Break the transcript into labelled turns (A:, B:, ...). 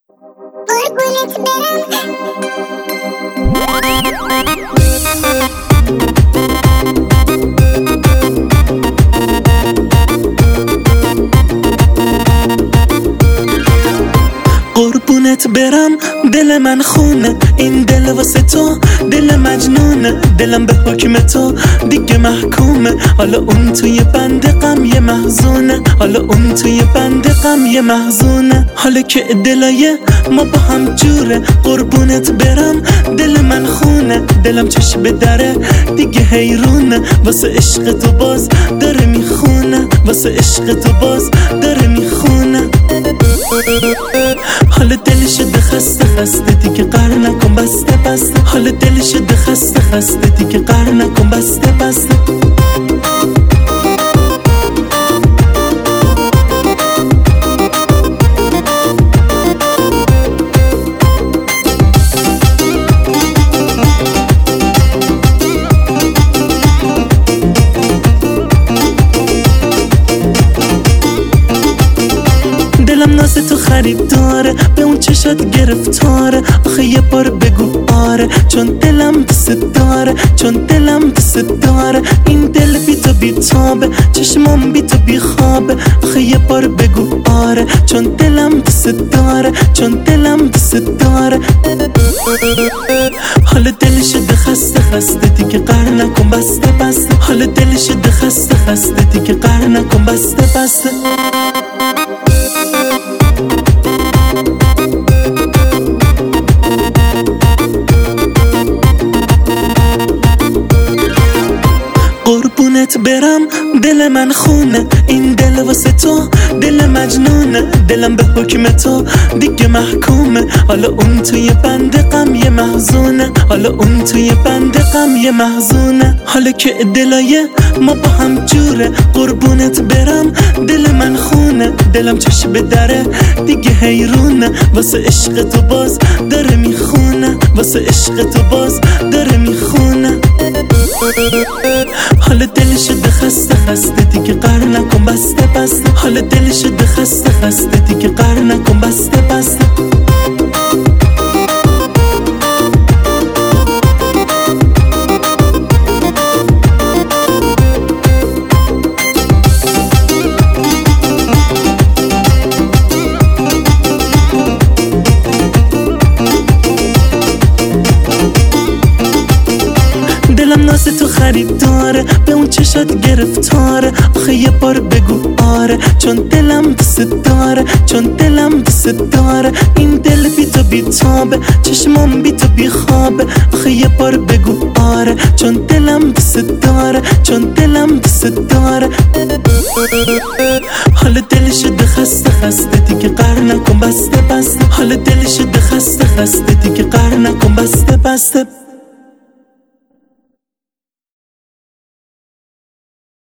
A: قربونت برم
B: قربونت برم دل من خونه، این دل واسه تو دل مجنونه، دلم به حکم تو دیگه محکومه، حالا اون توی بند غم یه محزونه، حالا اون توی بند غم یه محزونه، حالا که دلای ما با هم جوره. قربونت برم دل من خونه، دلم چشم به دره دیگه حیرونه، واسه عشق تو باز داره میخونه، واسه عشق تو باز داره میخونه. حالا دل شده خسته خسته دیگه قهر نکن بسته بسته، حالا دل شده خسته خسته دیگه قهر نکن بسته بسته. دلم ناز تو خریداره، به اون چشات گرفتاره، آخه یه بار بگو آره، چون دلم دوست داره، چون دلم دوست داره. این دل بی تو بی تابه، چشمام بی تو بی خوابه، آخه یه بار بگو آره، چون دلم دوست داره، چون دلم دوست داره. حالا دل شده خسته خسته دیگه قهر نکن بسته بسته، حالا دل شده خسته خسته دیگه قهر نکن بسته بسته. قربونت برم دل من خونه، این دل واسه تو دل مجنونه، دلم به حکم تو دیگه محکومه، حالا اون توی بند غم یه محزونه، حالا اون توی بند غم یه محزونه، حالا که دلای ما با هم جوره. قربونت برم دل من خونه، دلم چشم به دره دیگه حیرونه، واسه عشق تو باز داره میخونه، واسه عشق تو باز داره میخونه. حالا دل شده خسته خسته دیگه قهر نکن بسته بسته، حالا دل شده خسته خسته دیگه قهر نکن بسته بسته. دلم ناز تو خریداره، به اون چشات گرفتاره، آخه یه بار بگو آره، چون دلم دوست داره، چون دلم دوست داره. این دل بی تو بی تابه، چشمام بی تو بی خوابه، آخه یه بار بگو آره، چون دلم دوست داره، چون دلم دوست داره. حالا دل شده خسته خسته دیگه قهر نکن بسته بسته، حالا دل شده خسته خسته دیگه قهر نکن بسته بسته.